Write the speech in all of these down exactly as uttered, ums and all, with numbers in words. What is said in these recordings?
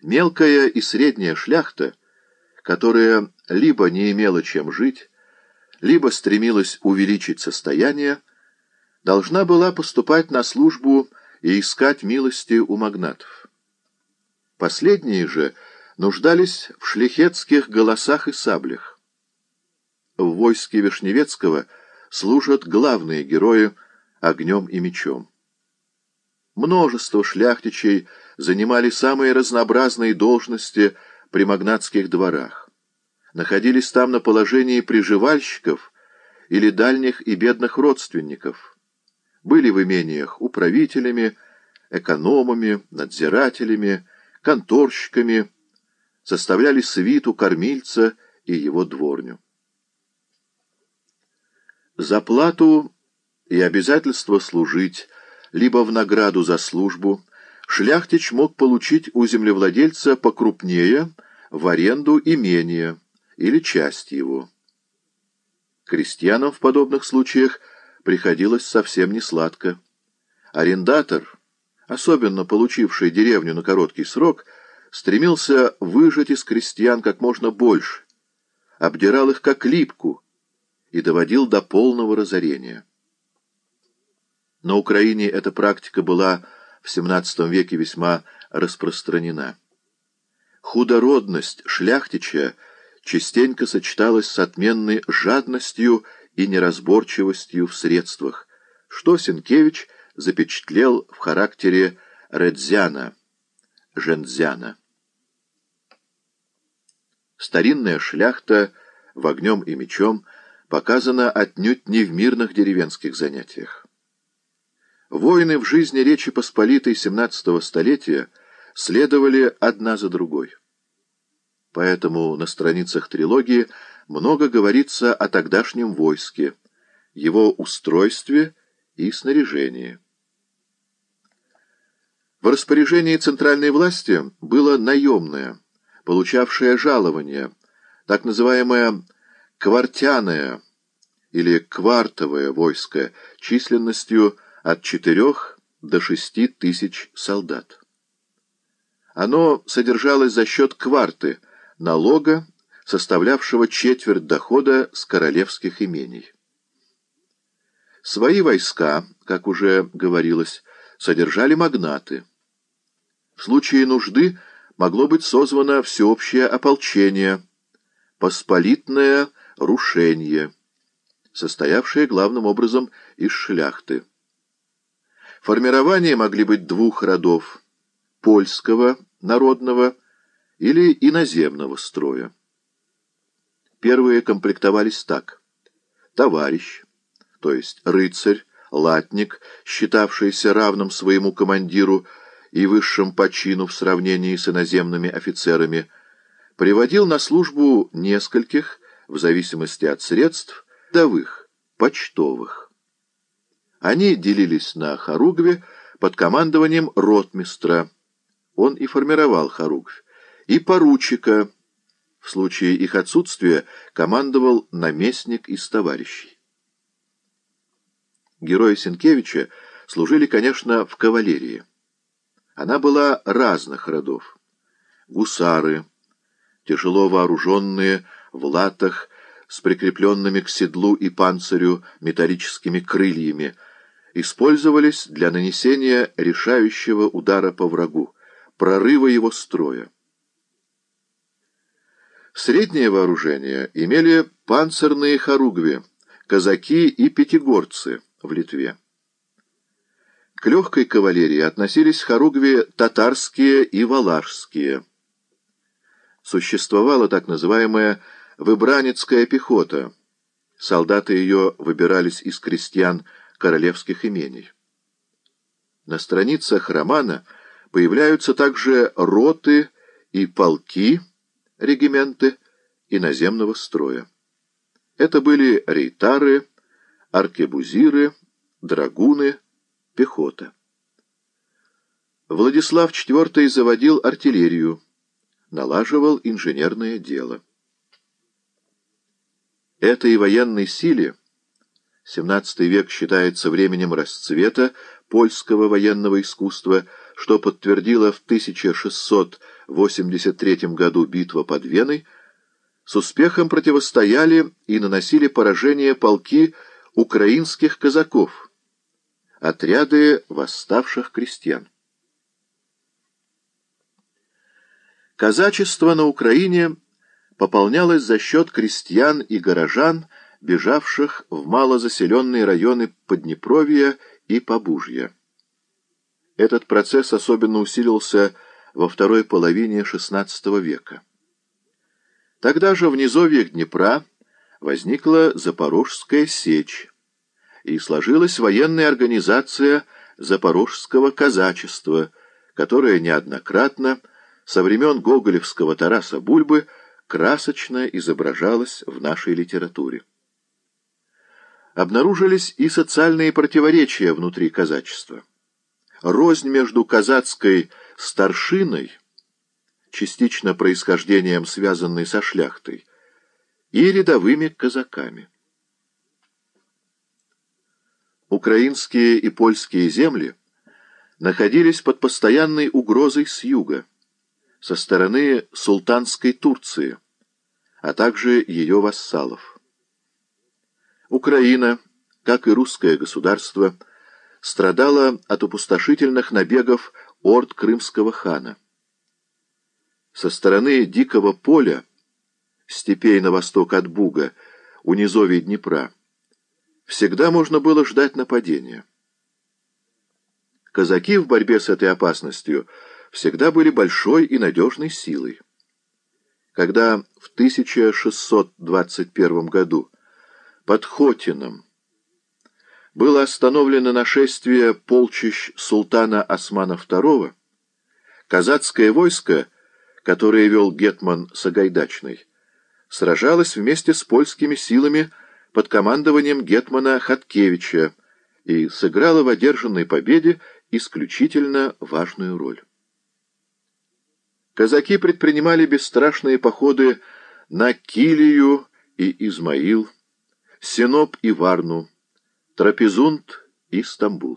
Мелкая и средняя шляхта, которая либо не имела чем жить, либо стремилась увеличить состояние, должна была поступать на службу и искать милости у магнатов. Последние же нуждались в шляхетских голосах и саблях. В войске Вишневецкого служат главные герои огнем и мечом. Множество шляхтичей занимали самые разнообразные должности при магнатских дворах, находились там на положении приживальщиков или дальних и бедных родственников, были в имениях управителями, экономами, надзирателями, конторщиками, составляли свиту кормильца и его дворню. За плату и обязательство служить, либо в награду за службу, шляхтич мог получить у землевладельца покрупнее в аренду имение или часть его. Крестьянам в подобных случаях приходилось совсем несладко. Арендатор, особенно получивший деревню на короткий срок, стремился выжать из крестьян как можно больше, обдирал их как липку и доводил до полного разорения. На Украине эта практика была в семнадцатом веке весьма распространена. Худородность шляхтича частенько сочеталась с отменной жадностью и неразборчивостью в средствах, что Сенкевич запечатлел в характере Редзяна, Жендзяна. Старинная шляхта в огнем и мечом показана отнюдь не в мирных деревенских занятиях. Войны в жизни Речи Посполитой семнадцатого столетия следовали одна за другой. Поэтому на страницах трилогии много говорится о тогдашнем войске, его устройстве и снаряжении. В распоряжении центральной власти было наемное, получавшее жалование, так называемое квартяное или квартовое войско численностью от четырех до шести тысяч солдат. Оно содержалось за счет кварты, налога, составлявшего четверть дохода с королевских имений. Свои войска, как уже говорилось, содержали магнаты. В случае нужды могло быть созвано всеобщее ополчение, посполитное рушение, состоявшее главным образом из шляхты. Формирования могли быть двух родов – польского, народного или иноземного строя. Первые комплектовались так: товарищ, то есть рыцарь, латник, считавшийся равным своему командиру и высшим по чину в сравнении с иноземными офицерами, приводил на службу нескольких, в зависимости от средств, рядовых, почтовых. Они делились на хоругви под командованием ротмистра, он и формировал хоругвь, и поручика, в случае их отсутствия командовал наместник из товарищей. Герои Сенкевича служили, конечно, в кавалерии. Она была разных родов. Гусары, тяжело вооруженные, в латах, с прикрепленными к седлу и панцирю металлическими крыльями, использовались для нанесения решающего удара по врагу, прорыва его строя. Среднее вооружение имели панцирные хоругви, казаки и пятигорцы в Литве. К легкой кавалерии относились хоругви татарские и валашские. Существовала так называемая выбранецкая пехота. Солдаты ее выбирались из крестьян королевских имений. На страницах романа появляются также роты и полки, регименты иноземного строя. Это были рейтары, аркебузиры, драгуны, пехота. Владислав четвёртый заводил артиллерию, налаживал инженерное дело. Этой военной силе семнадцатый век считается временем расцвета польского военного искусства, что подтвердила в тысяча шестьсот в восемьдесят третьем году битва под Веной, с успехом противостояли и наносили поражение полки украинских казаков, отряды восставших крестьян. Казачество на Украине пополнялось за счет крестьян и горожан, бежавших в малозаселенные районы Поднепровья и Побужья. Этот процесс особенно усилился во второй половине шестнадцатого века. Тогда же в низовьях Днепра возникла Запорожская сечь, и сложилась военная организация запорожского казачества, которая неоднократно со времен гоголевского Тараса Бульбы красочно изображалась в нашей литературе. Обнаружились и социальные противоречия внутри казачества. Рознь между казацкой старшиной, частично происхождением связанной со шляхтой, и рядовыми казаками. Украинские и польские земли находились под постоянной угрозой с юга, со стороны султанской Турции, а также ее вассалов. Украина, как и русское государство, страдала от опустошительных набегов орд крымского хана. Со стороны Дикого поля, степей на восток от Буга, у низовий Днепра, всегда можно было ждать нападения. Казаки в борьбе с этой опасностью всегда были большой и надежной силой. Когда в тысяча шестьсот двадцать первом году под Хотином было остановлено нашествие полчищ султана Османа второго, казацкое войско, которое вел гетман Сагайдачный, сражалось вместе с польскими силами под командованием гетмана Хаткевича и сыграло в одержанной победе исключительно важную роль. Казаки предпринимали бесстрашные походы на Килию и Измаил, Синоп и Варну, Трапезунд и Стамбул.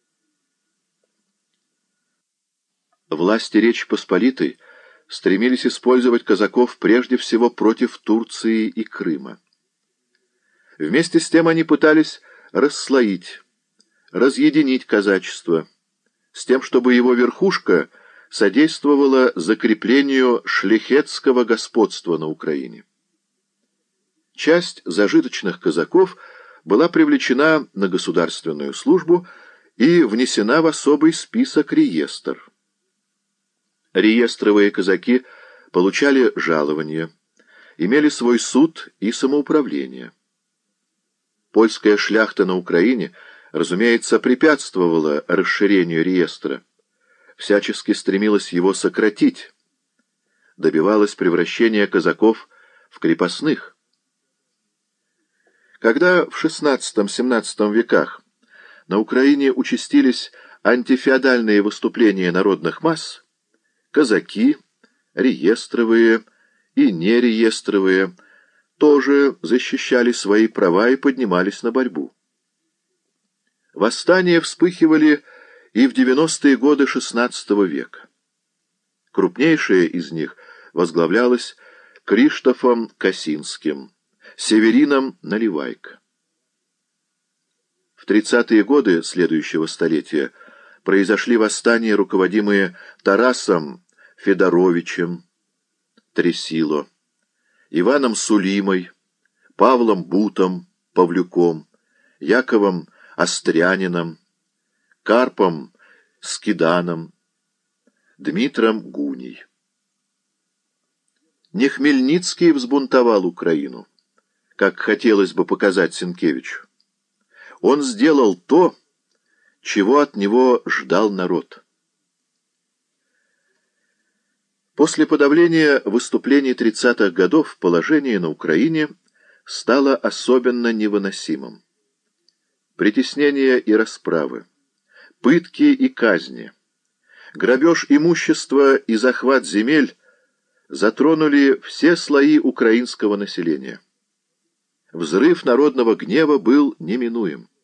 Власти Речи Посполитой стремились использовать казаков прежде всего против Турции и Крыма. Вместе с тем они пытались расслоить, разъединить казачество, с тем, чтобы его верхушка содействовала закреплению шляхетского господства на Украине. Часть зажиточных казаков была привлечена на государственную службу и внесена в особый список реестр. Реестровые казаки получали жалования, имели свой суд и самоуправление. Польская шляхта на Украине, разумеется, препятствовала расширению реестра, всячески стремилась его сократить, добивалась превращения казаков в крепостных. Когда в шестнадцатом-семнадцатом веках на Украине участились антифеодальные выступления народных масс, казаки, реестровые и нереестровые, тоже защищали свои права и поднимались на борьбу. Восстания вспыхивали и в девяностые годы шестнадцатого века. Крупнейшее из них возглавлялось Криштофом Косинским, Северином Наливайко. В тридцатые годы следующего столетия произошли восстания, руководимые Тарасом Федоровичем Тресило, Иваном Сулимой, Павлом Бутом Павлюком, Яковом Острянином, Карпом Скиданом, Дмитром Гуней. Не Хмельницкий взбунтовал Украину, как хотелось бы показать Сенкевичу. Он сделал то, чего от него ждал народ. После подавления выступлений тридцатых годов положение на Украине стало особенно невыносимым. Притеснения и расправы, пытки и казни, грабеж имущества и захват земель затронули все слои украинского населения. Взрыв народного гнева был неминуем.